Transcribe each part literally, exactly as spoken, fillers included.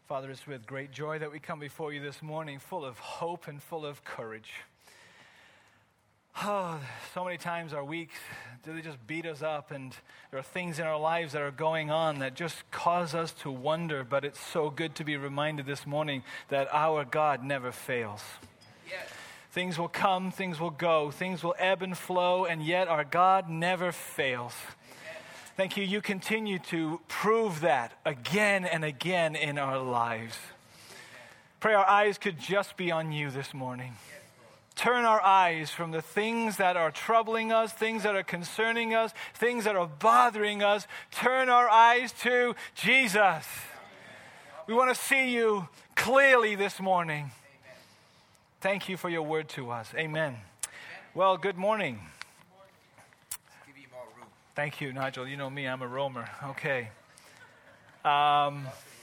Father, it's with great joy that we come before you this morning, full of hope and full of courage. Oh, so many times our weeks, do they just beat us up, and there are things in our lives that are going on that just cause us to wonder, but it's so good to be reminded this morning that our God never fails. Yes. Things will come, things will go, things will ebb and flow, and yet our God never fails. Thank you. You continue to prove that again and again in our lives. Pray our eyes could just be on you this morning. Turn our eyes from the things that are troubling us, things that are concerning us, things that are bothering us. Turn our eyes to Jesus. We want to see you clearly this morning. Thank you for your word to us. Amen. Well, good morning. Thank you, Nigel. You know me, I'm a roamer. Okay. Um,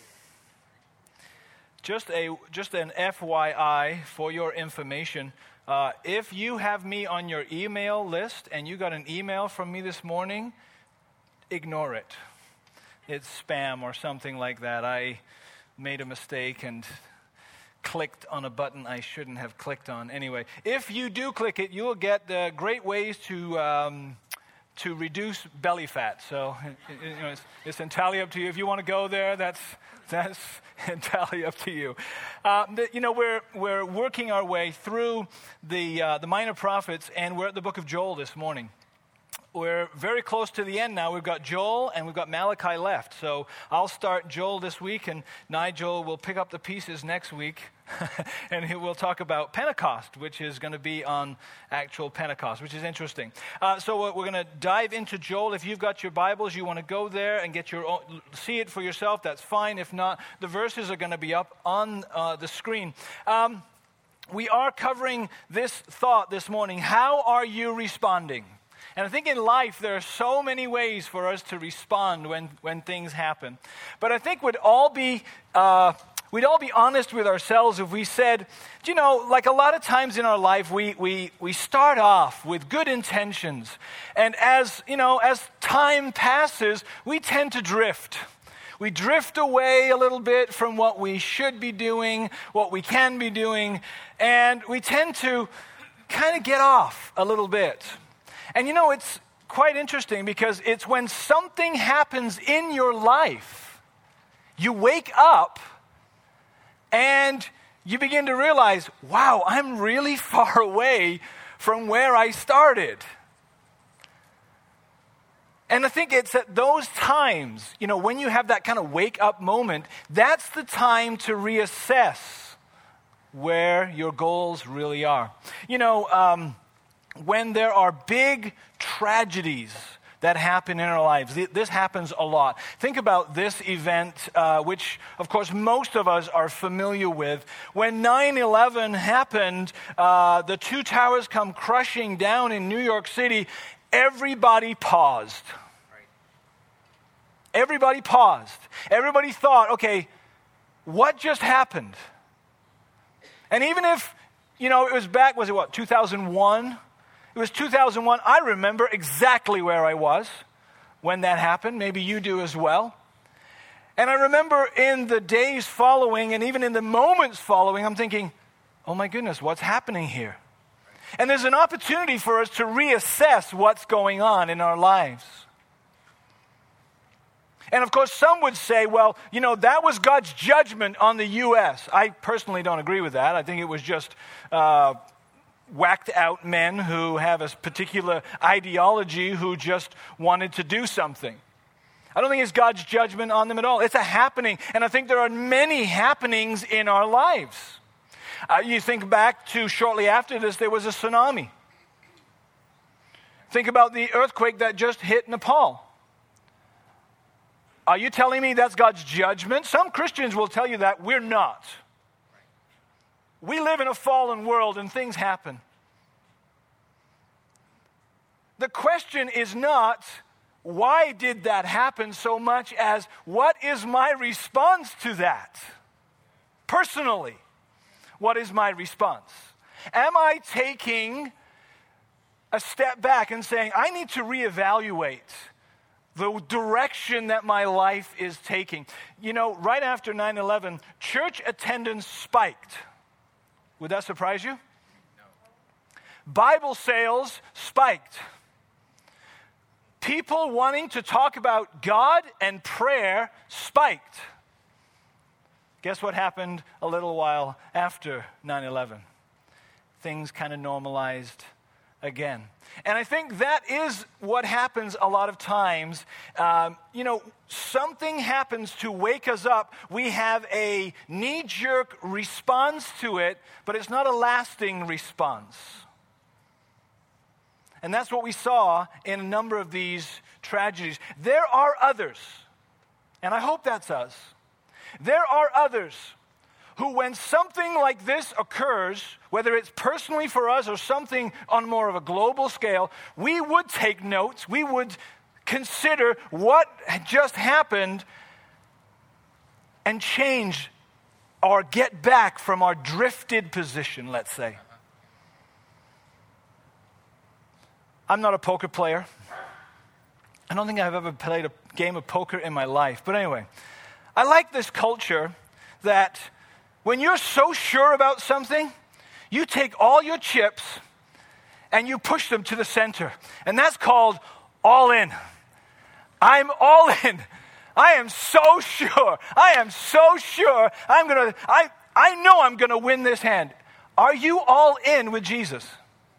just a just an F Y I for your information. Uh, if you have me on your email list and you got an email from me this morning, ignore it. It's spam or something like that. I made a mistake and clicked on a button I shouldn't have clicked on. Anyway, if you do click it, you'll get uh, great ways to... Um, to reduce belly fat. So you know, it's, it's entirely up to you. If you want to go there, that's that's entirely up to you. Uh, the, you know, we're we're working our way through the uh, the Minor Prophets, and we're at the book of Joel this morning. We're very close to the end now. We've got Joel and we've got Malachi left. So I'll start Joel this week, and Nigel will pick up the pieces next week. And he will talk about Pentecost, which is going to be on actual Pentecost, which is interesting. Uh, so we're going to dive into Joel. If you've got your Bibles, you want to go there and get your own, see it for yourself, that's fine. If not, the verses are going to be up on uh, the screen. Um, we are covering this thought this morning. How are you responding? And I think in life there are so many ways for us to respond when, when things happen. But I think we'd all be uh, we'd all be honest with ourselves if we said, you know, like a lot of times in our life we we we start off with good intentions, and as you know, as time passes, we tend to drift. We drift away a little bit from what we should be doing, what we can be doing, and we tend to kind of get off a little bit. And you know, it's quite interesting because it's when something happens in your life, you wake up and you begin to realize, wow, I'm really far away from where I started. And I think it's at those times, you know, when you have that kind of wake up moment, that's the time to reassess where your goals really are. You know, um, when there are big tragedies that happen in our lives, this happens a lot. Think about this event, uh, which, of course, most of us are familiar with. When nine eleven happened, uh, the two towers come crushing down in New York City, everybody paused. Everybody paused. Everybody thought, okay, what just happened? And even if, you know, it was back, was it what, two thousand one? It was two thousand one. I remember exactly where I was when that happened. Maybe you do as well. And I remember in the days following, and even in the moments following, I'm thinking, oh my goodness, what's happening here? And there's an opportunity for us to reassess what's going on in our lives. And of course, some would say, well, you know, that was God's judgment on the U S I personally don't agree with that. I think it was just uh, whacked out men who have a particular ideology who just wanted to do something. I don't think it's God's judgment on them at all. It's a happening. And I think there are many happenings in our lives. Uh, you think back to shortly after this, there was a tsunami. Think about the earthquake that just hit Nepal. Are you telling me that's God's judgment? Some Christians will tell you that. We're not. We live in a fallen world and things happen. The question is not, why did that happen, so much as, what is my response to that? Personally, what is my response? Am I taking a step back and saying, I need to reevaluate the direction that my life is taking. You know, right after nine eleven, church attendance spiked. Would that surprise you? No. Bible sales spiked. People wanting to talk about God and prayer spiked. Guess what happened a little while after nine eleven? Things kind of normalized again. And I think that is what happens a lot of times. Um, you know, something happens to wake us up. We have a knee-jerk response to it, but it's not a lasting response. And that's what we saw in a number of these tragedies. There are others, and I hope that's us. There are others who, when something like this occurs, whether it's personally for us or something on more of a global scale, we would take notes, we would consider what just happened and change or get back from our drifted position, let's say. I'm not a poker player. I don't think I've ever played a game of poker in my life. But anyway, I like this culture that when you're so sure about something, you take all your chips and you push them to the center. And that's called all in. I'm all in. I am so sure. I am so sure I'm going to, I, I know I'm going to win this hand. Are you all in with Jesus?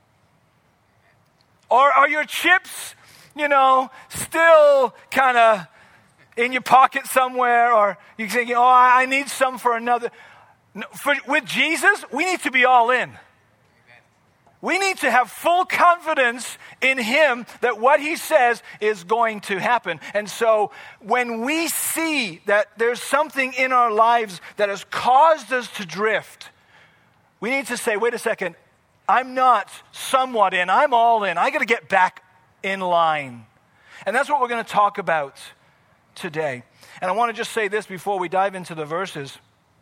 Or are your chips, you know, still kind of in your pocket somewhere? Or you're thinking, oh, I need some for another. No, for, with Jesus, we need to be all in. Amen. We need to have full confidence in Him that what He says is going to happen. And so when we see that there's something in our lives that has caused us to drift, we need to say, wait a second, I'm not somewhat in, I'm all in. I got to get back in line. And that's what we're going to talk about today. And I want to just say this before we dive into the verses.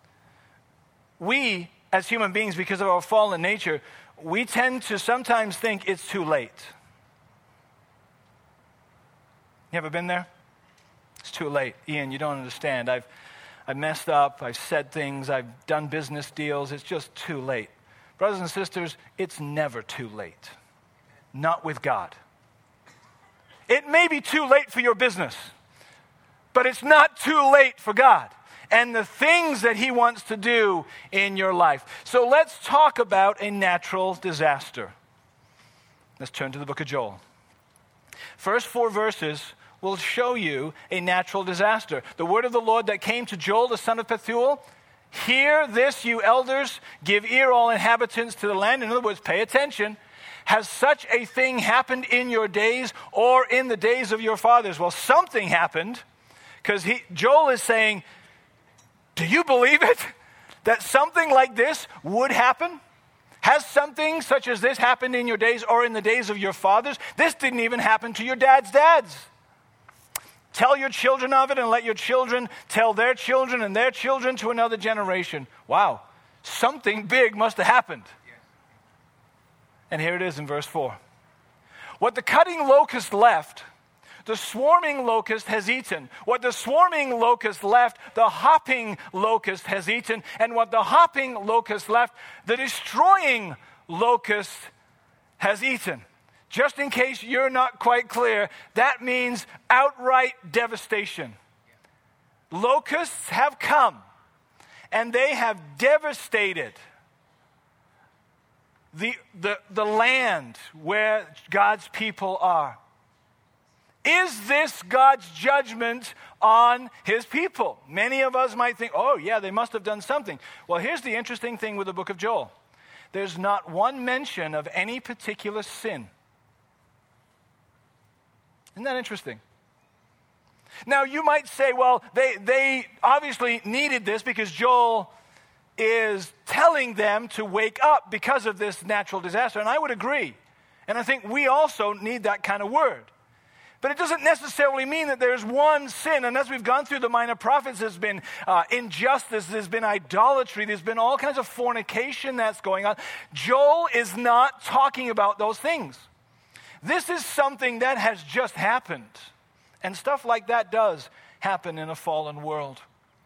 We, as human beings, because of our fallen nature, we tend to sometimes think it's too late. You ever been there? It's too late. Ian, you don't understand. I've, I've messed up. I've said things. I've done business deals. It's just too late. Brothers and sisters, it's never too late. Not with God. It may be too late for your business, but it's not too late for God and the things that He wants to do in your life. So let's talk about a natural disaster. Let's turn to the book of Joel. First four verses will show you a natural disaster. The word of the Lord that came to Joel, the son of Pethuel. Hear this, you elders, give ear, all inhabitants to the land. In other words, pay attention. Has such a thing happened in your days or in the days of your fathers? Well, something happened, because Joel is saying, do you believe it? That something like this would happen? Has something such as this happened in your days or in the days of your fathers? This didn't even happen to your dad's dads. Tell your children of it and let your children tell their children and their children to another generation. Wow, something big must have happened. And here it is in verse four. What the cutting locust left, the swarming locust has eaten. What the swarming locust left, the hopping locust has eaten. And what the hopping locust left, the destroying locust has eaten. Just in case you're not quite clear, that means outright devastation. Locusts have come, and they have devastated the, the, the land where God's people are. Is this God's judgment on His people? Many of us might think, oh yeah, they must have done something. Well, here's the interesting thing with the book of Joel. There's not one mention of any particular sin. Isn't that interesting? Now, you might say, well, they, they obviously needed this because Joel is telling them to wake up because of this natural disaster. And I would agree. And I think we also need that kind of word. But it doesn't necessarily mean that there's one sin. And as we've gone through the minor prophets, there's been uh, injustice, there's been idolatry, there's been all kinds of fornication that's going on. Joel is not talking about those things. This is something that has just happened. And stuff like that does happen in a fallen world.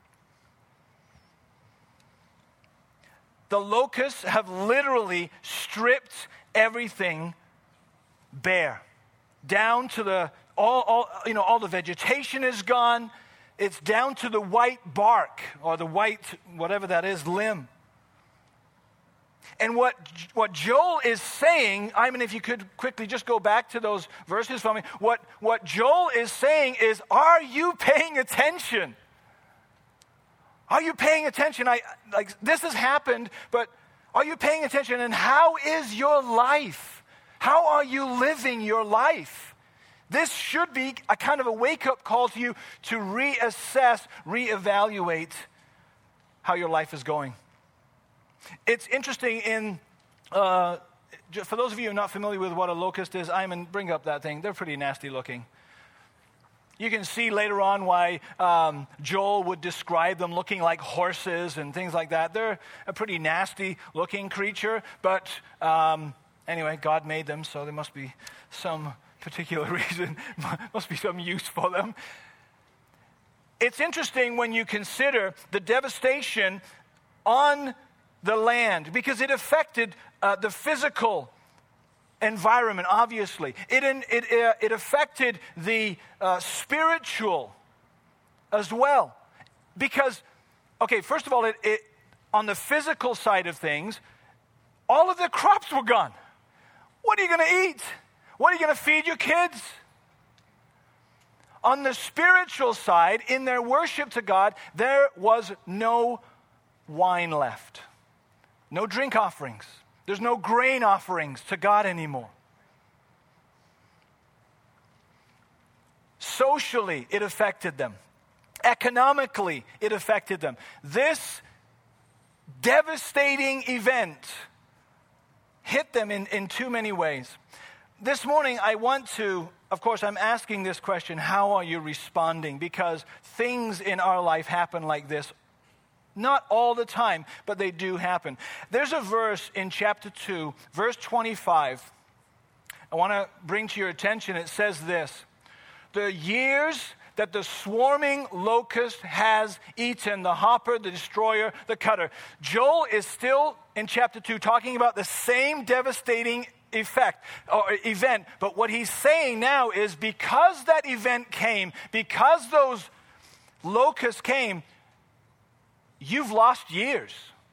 The locusts have literally stripped everything bare, down to the all, all you know, all the vegetation is gone. It's down to the white bark or the white whatever that is limb. And what what Joel is saying, I mean, if you could quickly just go back to those verses for me. What what Joel is saying is, are you paying attention? Are you paying attention? I like this has happened, but are you paying attention? And how is your life? How are you living your life? This should be a kind of a wake-up call to you to reassess, reevaluate how your life is going. It's interesting in, uh, for those of you who are not familiar with what a locust is, Iman, bring up that thing. They're pretty nasty looking. You can see later on why um, Joel would describe them looking like horses and things like that. They're a pretty nasty looking creature, but um, anyway, God made them, so there must be some particular reason, must be some use for them. It's interesting when you consider the devastation on the land, because it affected uh, the physical environment, obviously. It it uh, it affected the uh, spiritual as well. Because, okay, first of all, it, it on the physical side of things, all of the crops were gone. What are you going to eat? What are you going to feed your kids? On the spiritual side, in their worship to God, there was no wine left. No drink offerings. There's no grain offerings to God anymore. Socially, it affected them. Economically, it affected them. This devastating event hit them in, in too many ways. This morning, I want to, of course, I'm asking this question, how are you responding? Because things in our life happen like this. Not all the time, but they do happen. There's a verse in chapter two, verse twenty-five. I want to bring to your attention, it says this: the years that the swarming locust has eaten, the hopper, the destroyer, the cutter. Joel is still in chapter two talking about the same devastating effect or event, but what he's saying now is because that event came, because those locusts came, you've lost years.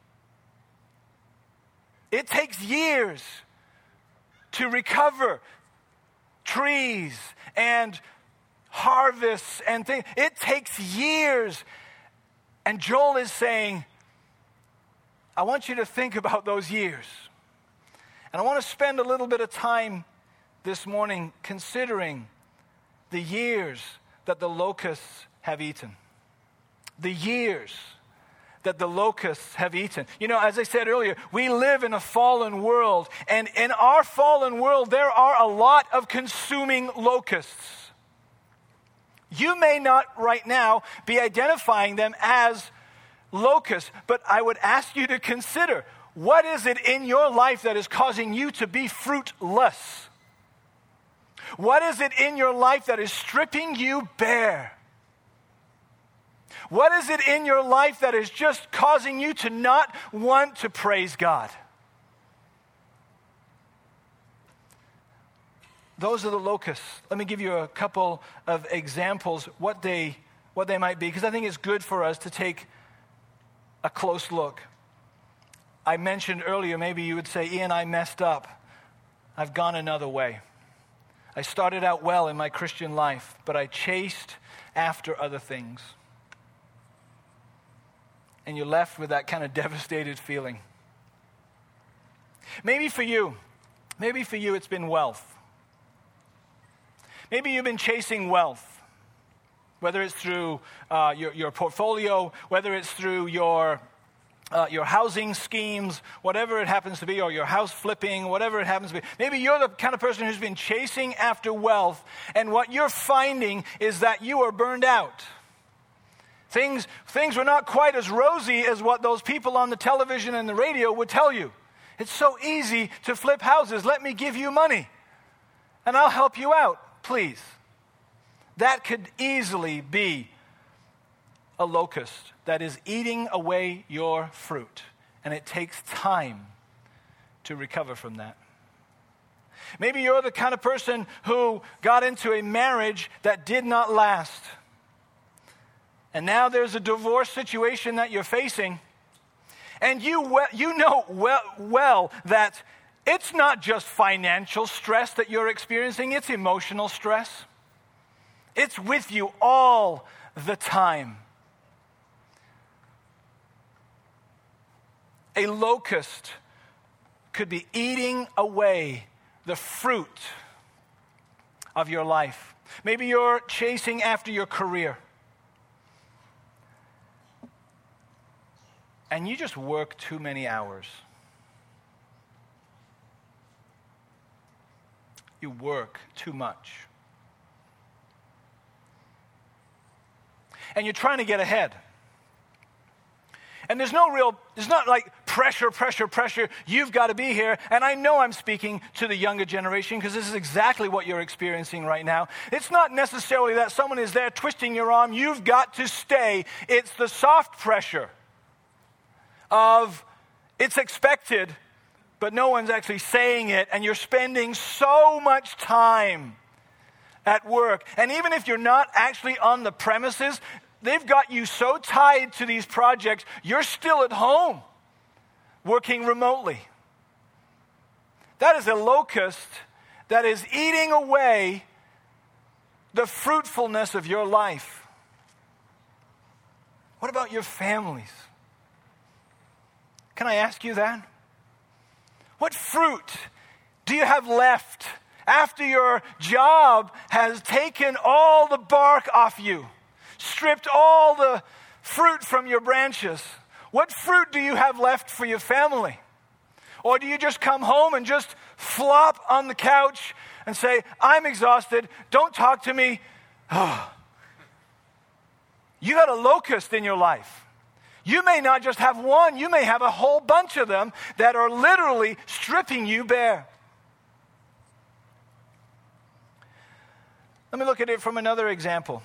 It takes years to recover trees and harvests and things. It takes years. And Joel is saying, I want you to think about those years. And I want to spend a little bit of time this morning considering the years that the locusts have eaten. The years that the locusts have eaten. You know, as I said earlier, we live in a fallen world, and in our fallen world, there are a lot of consuming locusts. You may not right now be identifying them as locusts, but I would ask you to consider, what is it in your life that is causing you to be fruitless? What is it in your life that is stripping you bare? What is it in your life that is just causing you to not want to praise God? Those are the locusts. Let me give you a couple of examples what they what they might be, because I think it's good for us to take a close look. I mentioned earlier, maybe you would say, Ian, I messed up. I've gone another way. I started out well in my Christian life, but I chased after other things. And you're left with that kind of devastated feeling. Maybe for you, maybe for you it's been wealth. Maybe you've been chasing wealth, whether it's through uh, your, your portfolio, whether it's through your uh, your housing schemes, whatever it happens to be, or your house flipping, whatever it happens to be. Maybe you're the kind of person who's been chasing after wealth, and what you're finding is that you are burned out. Things, things were not quite as rosy as what those people on the television and the radio would tell you. It's so easy to flip houses. Let me give you money, and I'll help you out, please. That could easily be a locust that is eating away your fruit. And it takes time to recover from that. Maybe you're the kind of person who got into a marriage that did not last. And now there's a divorce situation that you're facing. And you, we- you know well, well that it's not just financial stress that you're experiencing, it's emotional stress. It's with you all the time. A locust could be eating away the fruit of your life. Maybe you're chasing after your career. And you just work too many hours. You work too much. And you're trying to get ahead. And there's no real, there's not like pressure, pressure, pressure. You've got to be here. And I know I'm speaking to the younger generation because this is exactly what you're experiencing right now. It's not necessarily that someone is there twisting your arm. You've got to stay. It's the soft pressure of it's expected, but no one's actually saying it. And you're spending so much time at work. And even if you're not actually on the premises, they've got you so tied to these projects, you're still at home working remotely. That is a locust that is eating away the fruitfulness of your life. What about your families? Can I ask you that? What fruit do you have left after your job has taken all the bark off you? Stripped all the fruit from your branches? What fruit do you have left for your family? Or do you just come home and just flop on the couch and say, I'm exhausted, don't talk to me? Oh. You got a locust in your life. You may not just have one, you may have a whole bunch of them that are literally stripping you bare. Let me look at it from another example.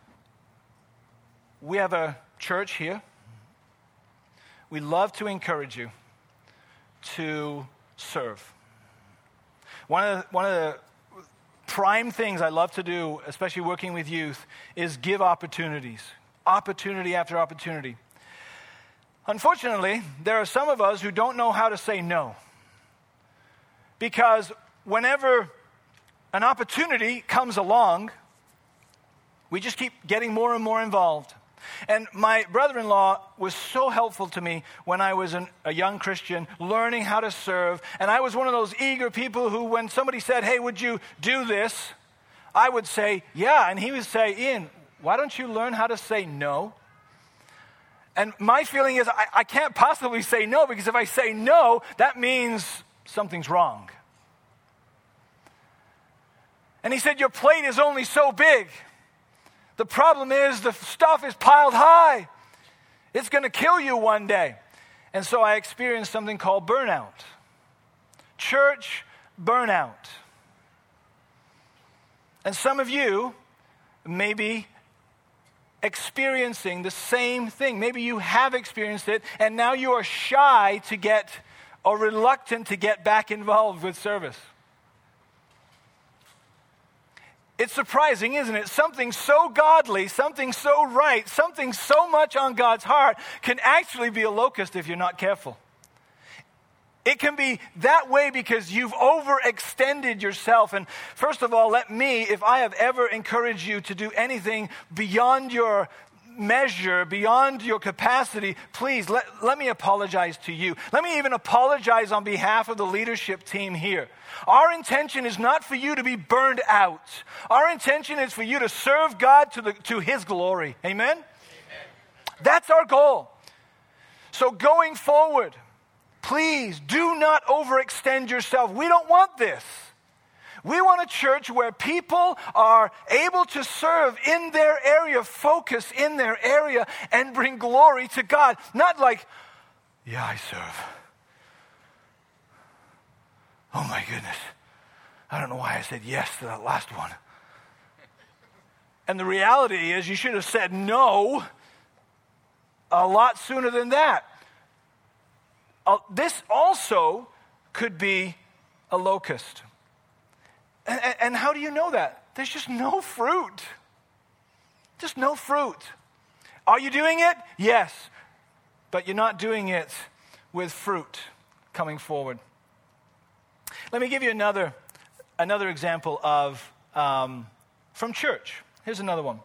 We have a church here. We love to encourage you to serve. One of the, one of the prime things I love to do, especially working with youth, is give opportunities. Opportunity after opportunity. Unfortunately, there are some of us who don't know how to say no. Because whenever an opportunity comes along, we just keep getting more and more involved. And my brother-in-law was so helpful to me when I was an, a young Christian, learning how to serve. And I was one of those eager people who, when somebody said, hey, would you do this? I would say, yeah. And he would say, Ian, why don't you learn how to say no? And my feeling is I, I can't possibly say no, because if I say no, that means something's wrong. And he said, your plate is only so big. The problem is the stuff is piled high. It's going to kill you one day. And so I experienced something called burnout. Church burnout. And some of you may be experiencing the same thing. Maybe you have experienced it, and now you are shy to get, or reluctant to get back involved with service. It's surprising, isn't it? Something so godly, something so right, something so much on God's heart can actually be a locust if you're not careful. It can be that way because you've overextended yourself. And first of all, let me, if I have ever encouraged you to do anything beyond your measure, beyond your capacity, please let, let me apologize to you. Let me even apologize on behalf of the leadership team here. Our intention is not for you to be burned out. Our intention is for you to serve God to, the, to His glory. Amen? Amen? That's our goal. So going forward, please do not overextend yourself. We don't want this. We want a church where people are able to serve in their area, focus in their area, and bring glory to God. Not like, yeah, I serve. Oh my goodness. I don't know why I said yes to that last one. And the reality is you should have said no a lot sooner than that. Uh, this also could be a locust. And, and, and how do you know that? There's just no fruit. Just no fruit. Are you doing it? Yes. But you're not doing it with fruit coming forward. Let me give you another, another example of um, from church. Here's another one.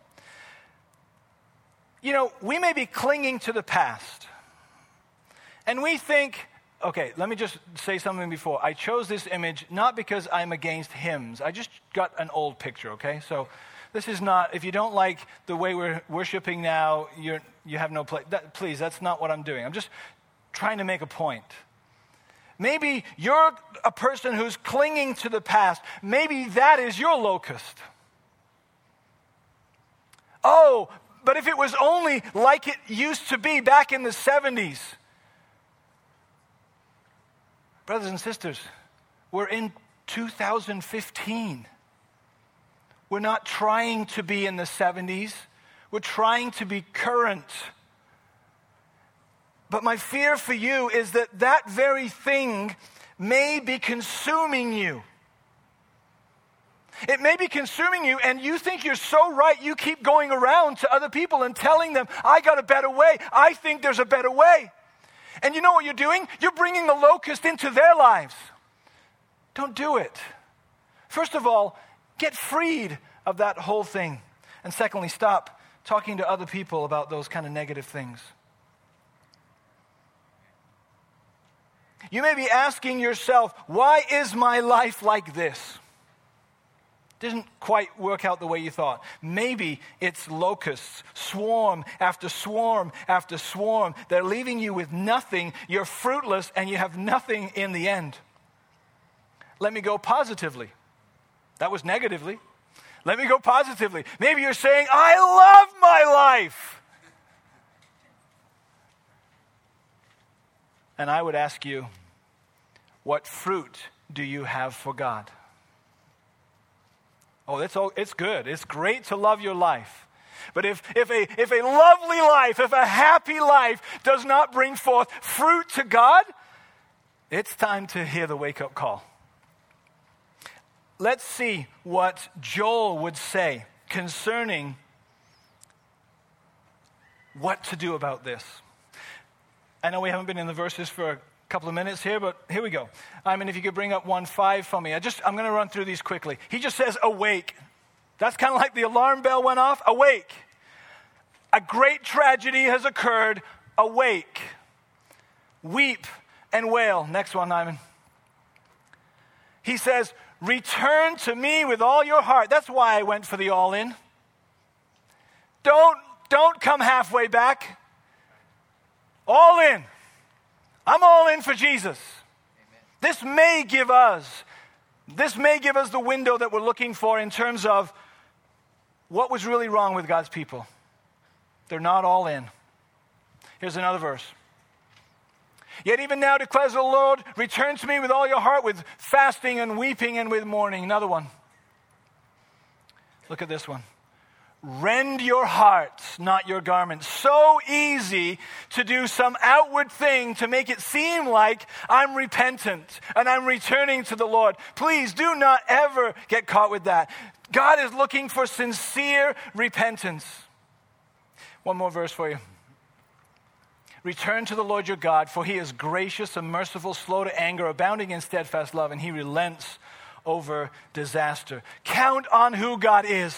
You know, we may be clinging to the past. And we think, okay, let me just say something before. I chose this image not because I'm against hymns. I just got an old picture, okay? So this is not, if you don't like the way we're worshiping now, you're, you have no place. That, please, that's not what I'm doing. I'm just trying to make a point. Maybe you're a person who's clinging to the past. Maybe that is your locust. Oh, but if it was only like it used to be back in the seventies. Brothers and sisters, we're in two thousand fifteen. We're not trying to be in the seventies. We're trying to be current. But my fear for you is that that very thing may be consuming you. It may be consuming you, and you think you're so right, you keep going around to other people and telling them, I got a better way. I think there's a better way. And you know what you're doing? You're bringing the locust into their lives. Don't do it. First of all, get freed of that whole thing. And secondly, stop talking to other people about those kind of negative things. You may be asking yourself, why is my life like this? Didn't quite work out the way you thought. Maybe it's locusts, swarm after swarm after swarm. They're leaving you with nothing. You're fruitless and you have nothing in the end. Let me go positively. That was negatively. Let me go positively. Maybe you're saying, I love my life. And I would ask you, what fruit do you have for God? Oh, it's, it's good. It's great to love your life. But if, if, a, if a lovely life, if a happy life does not bring forth fruit to God, it's time to hear the wake-up call. Let's see what Joel would say concerning what to do about this. I know we haven't been in the verses for a couple of minutes here, but here we go. I mean, if you could bring up one five for me. I just, I'm going to run through these quickly. He just says, awake. That's kind of like the alarm bell went off. Awake. A great tragedy has occurred. Awake. Weep and wail. Next one, Nyman. He says, return to me with all your heart. That's why I went for the all-in. Don't, don't come halfway back. All in. I'm all in for Jesus. Amen. This may give us, this may give us the window that we're looking for in terms of what was really wrong with God's people. They're not all in. Here's another verse. Yet even now declares the Lord, return to me with all your heart, with fasting and weeping and with mourning. Another one. Look at this one. Rend your hearts, not your garments. So easy to do some outward thing to make it seem like I'm repentant and I'm returning to the Lord. Please do not ever get caught with that. God is looking for sincere repentance. One more verse for you. Return to the Lord your God, for he is gracious and merciful, slow to anger, abounding in steadfast love, and he relents over disaster. Count on who God is.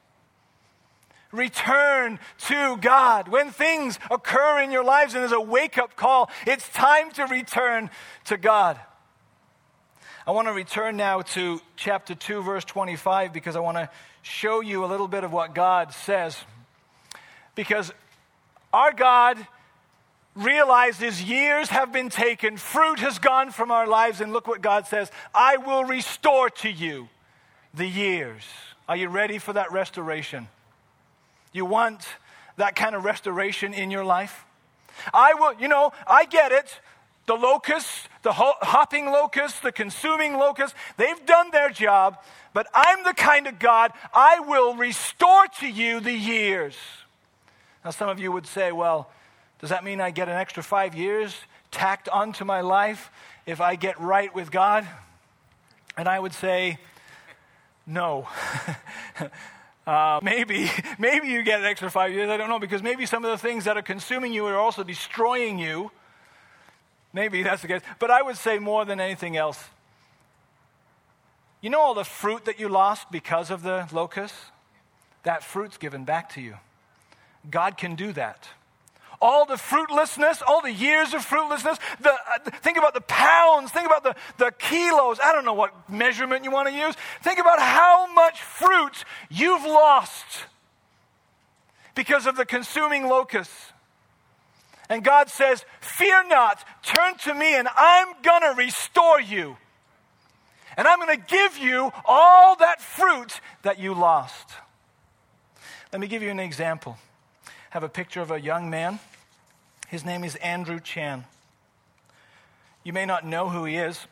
Return to God. When things occur in your lives and there's a wake-up call, it's time to return to God. I want to return now to chapter two, verse twenty-five, because I want to show you a little bit of what God says. Because our God realizes years have been taken, fruit has gone from our lives, and look what God says, I will restore to you the years. Are you ready for that restoration? You want that kind of restoration in your life? I will, you know, I get it. The locusts, the ho- hopping locusts, the consuming locusts, they've done their job, but I'm the kind of God, I will restore to you the years. Now some of you would say, well, does that mean I get an extra five years tacked onto my life if I get right with God? And I would say, no. uh, maybe, maybe you get an extra five years, I don't know, because maybe some of the things that are consuming you are also destroying you. Maybe that's the case. But I would say more than anything else, you know all the fruit that you lost because of the locusts? That fruit's given back to you. God can do that. All the fruitlessness, all the years of fruitlessness, the, uh, think about the pounds, think about the, the kilos. I don't know what measurement you want to use. Think about how much fruit you've lost because of the consuming locusts. And God says, fear not, turn to me and I'm going to restore you. And I'm going to give you all that fruit that you lost. Let me give you an example. I have a picture of a young man. His name is Andrew Chan. You may not know who he is.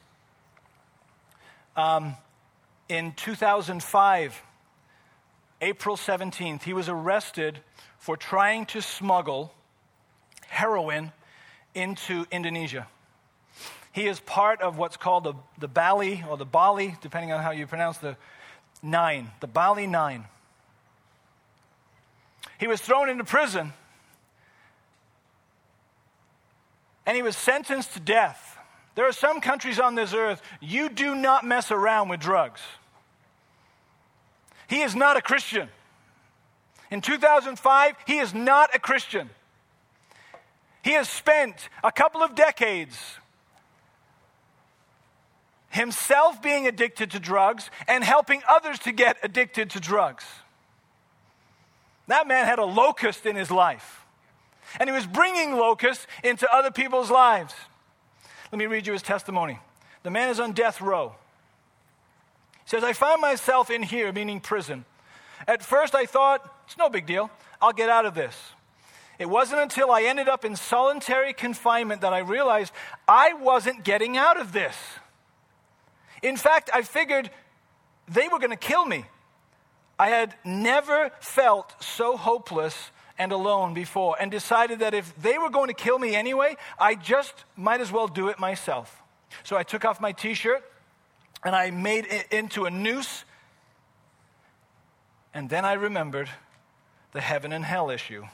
Um, in two thousand five, April seventeenth, he was arrested for trying to smuggle heroin into Indonesia. He is part of what's called the, the Bali, or the Bali, depending on how you pronounce the Nine, the Bali Nine. He was thrown into prison, and he was sentenced to death. There are some countries on this earth, you do not mess around with drugs. He is not a Christian. In two thousand five, he is not a Christian. He has spent a couple of decades himself being addicted to drugs and helping others to get addicted to drugs. That man had a locust in his life. And he was bringing locusts into other people's lives. Let me read you his testimony. The man is on death row. He says, I found myself in here, meaning prison. At first I thought, it's no big deal. I'll get out of this. It wasn't until I ended up in solitary confinement that I realized I wasn't getting out of this. In fact, I figured they were going to kill me. I had never felt so hopeless and alone before, and decided that if they were going to kill me anyway, I just might as well do it myself. So I took off my t-shirt, and I made it into a noose, and then I remembered the heaven and hell issue,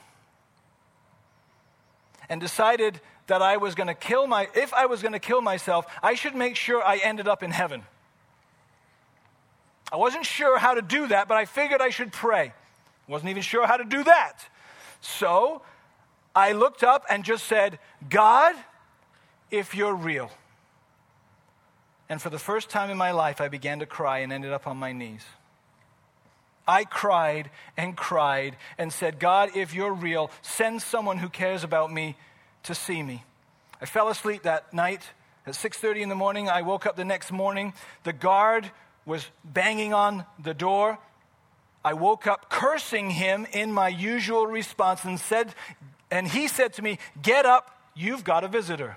and decided that I was going to kill my, if I was going to kill myself, I should make sure I ended up in heaven. I wasn't sure how to do that, but I figured I should pray. Wasn't even sure how to do that. So I looked up and just said, God, if you're real. And for the first time in my life, I began to cry and ended up on my knees. I cried and cried and said, God, if you're real, send someone who cares about me to see me. I fell asleep that night at six thirty in the morning. I woke up the next morning. The guard was banging on the door. I woke up cursing him in my usual response and said, and he said to me, get up, you've got a visitor.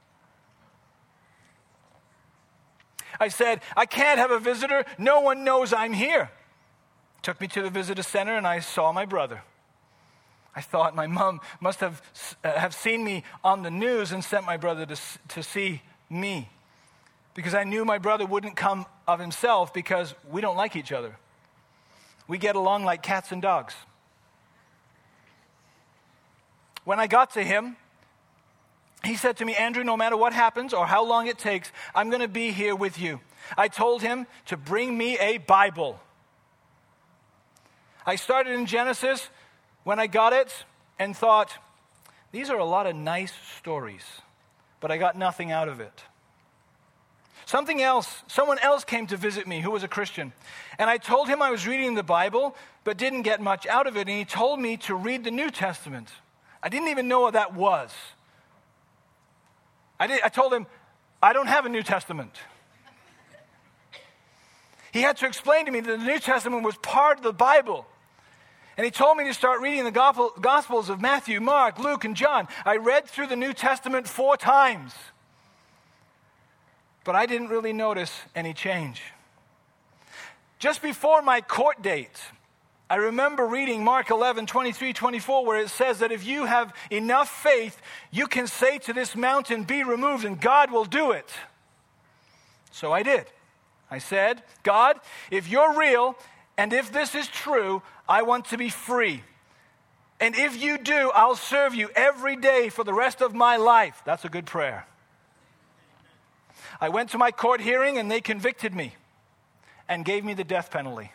I said, I can't have a visitor. No one knows I'm here. Took me to the visitor center and I saw my brother. I thought my mom must have, uh, have seen me on the news and sent my brother to, to see me. Because I knew my brother wouldn't come of himself because we don't like each other. We get along like cats and dogs. When I got to him, he said to me, Andrew, no matter what happens or how long it takes, I'm going to be here with you. I told him to bring me a Bible. I started in Genesis when I got it and thought, these are a lot of nice stories, but I got nothing out of it. Something else, someone else came to visit me who was a Christian. And I told him I was reading the Bible, but didn't get much out of it. And he told me to read the New Testament. I didn't even know what that was. I, did, I told him, I don't have a New Testament. He had to explain to me that the New Testament was part of the Bible. And he told me to start reading the Gospels of Matthew, Mark, Luke, and John. I read through the New Testament four times. But I didn't really notice any change. Just before my court date, I remember reading Mark eleven, twenty-three, twenty-four, where it says that if you have enough faith, you can say to this mountain, be removed, and God will do it. So I did. I said, God, if you're real, and if this is true, I want to be free. And if you do, I'll serve you every day for the rest of my life. That's a good prayer. I went to my court hearing, and they convicted me and gave me the death penalty.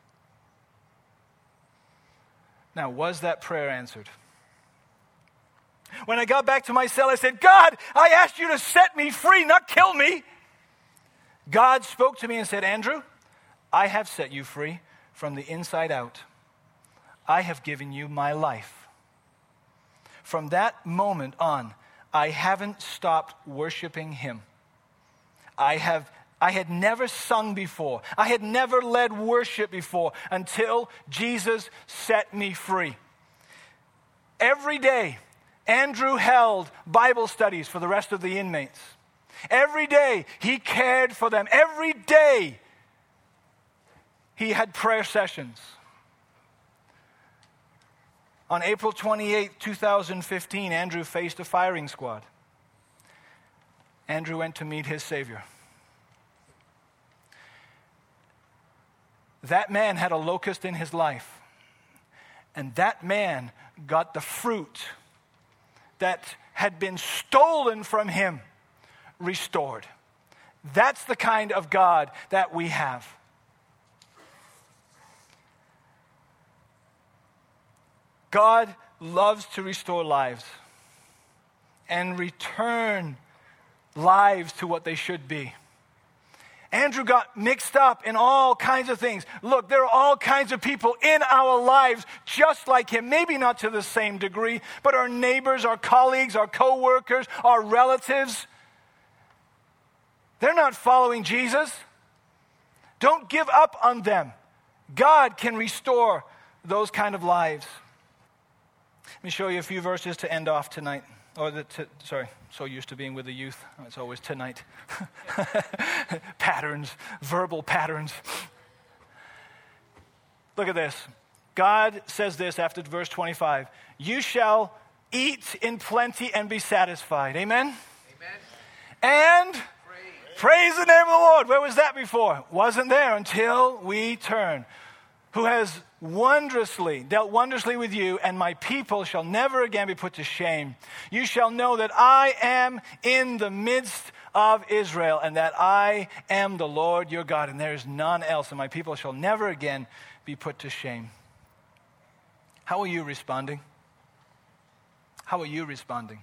Now, was that prayer answered? When I got back to my cell, I said, God, I asked you to set me free, not kill me. God spoke to me and said, Andrew, I have set you free from the inside out. I have given you my life. From that moment on, I haven't stopped worshiping him. I have I had never sung before. I had never led worship before until Jesus set me free. Every day, Andrew held Bible studies for the rest of the inmates. Every day, he cared for them. Every day, he had prayer sessions. On April twenty-eighth, twenty fifteen, Andrew faced a firing squad. Andrew went to meet his Savior. That man had a locust in his life. And that man got the fruit that had been stolen from him restored. That's the kind of God that we have. God loves to restore lives and return lives to what they should be. Andrew got mixed up in all kinds of things. Look, there are all kinds of people in our lives just like him. Maybe not to the same degree, but our neighbors, our colleagues, our co-workers, our relatives. They're not following Jesus. Don't give up on them. God can restore those kind of lives. Let me show you a few verses to end off tonight. Or the, to, sorry, so used to being with the youth. It's always tonight. Patterns, verbal patterns. Look at this. God says this after verse twenty-five. You shall eat in plenty and be satisfied. Amen? Amen. And praise. praise the name of the Lord. Where was that before? Wasn't there until we turn. Who has wondrously, dealt wondrously with you, and my people shall never again be put to shame. You shall know that I am in the midst of Israel, and that I am the Lord your God, and there is none else, and my people shall never again be put to shame. How are you responding? How are you responding?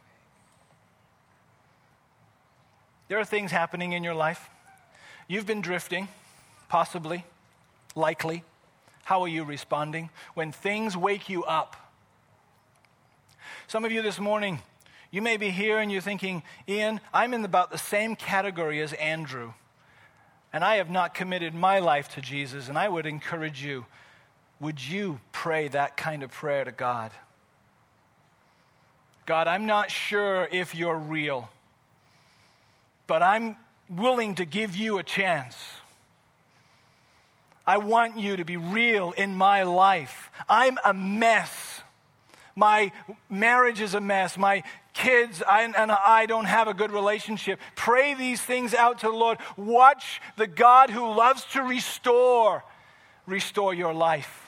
There are things happening in your life. You've been drifting, possibly, likely. How are you responding when things wake you up? Some of you this morning, you may be here and you're thinking, Ian, I'm in about the same category as Andrew, and I have not committed my life to Jesus, and I would encourage you, would you pray that kind of prayer to God? God, I'm not sure if you're real, but I'm willing to give you a chance. I want you to be real in my life. I'm a mess. My marriage is a mess. My kids I, and I don't have a good relationship. Pray these things out to the Lord. Watch the God who loves to restore, restore your life.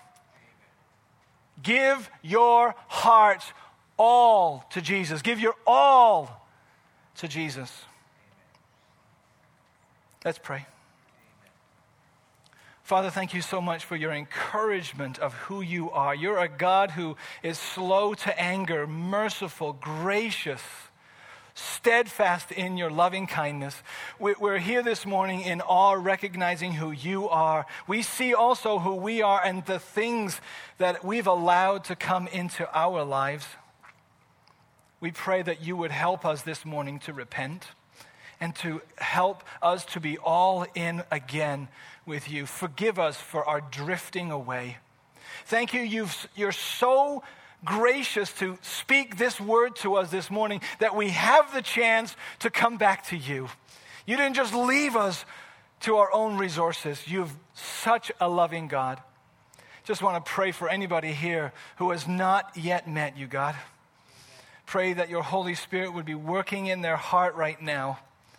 Give your heart all to Jesus. Give your all to Jesus. Let's pray. Father, thank you so much for your encouragement of who you are. You're a God who is slow to anger, merciful, gracious, steadfast in your loving kindness. We're here this morning in awe, recognizing who you are. We see also who we are and the things that we've allowed to come into our lives. We pray that you would help us this morning to repent and to help us to be all in again with you. Forgive us for our drifting away. Thank you, you've, you're so gracious to speak this word to us this morning that we have the chance to come back to you. You didn't just leave us to our own resources. You've such a loving God. Just want to pray for anybody here who has not yet met you, God. Pray that your Holy Spirit would be working in their heart right now.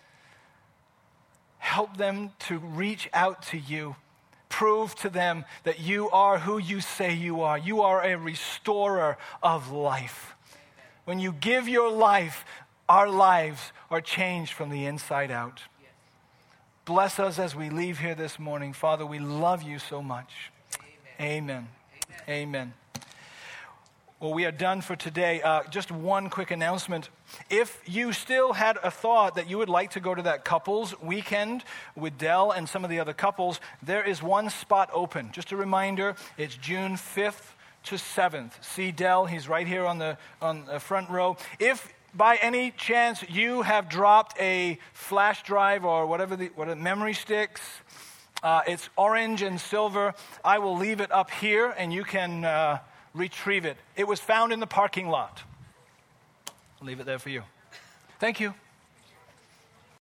Help them to reach out to you. Prove to them that you are who you say you are. You are a restorer of life. When you give your life, our lives are changed from the inside out. Bless us as we leave here this morning. Father, we love you so much. Amen. Amen. Amen. Well, we are done for today. Uh, just one quick announcement. If you still had a thought that you would like to go to that couples weekend with Dell and some of the other couples, there is one spot open. Just a reminder, it's June fifth to seventh. See Dell, he's right here on the on the front row. If by any chance you have dropped a flash drive or whatever the what memory sticks, uh, it's orange and silver. I will leave it up here and you can uh, retrieve it. It was found in the parking lot. I'll leave it there for you. Thank you.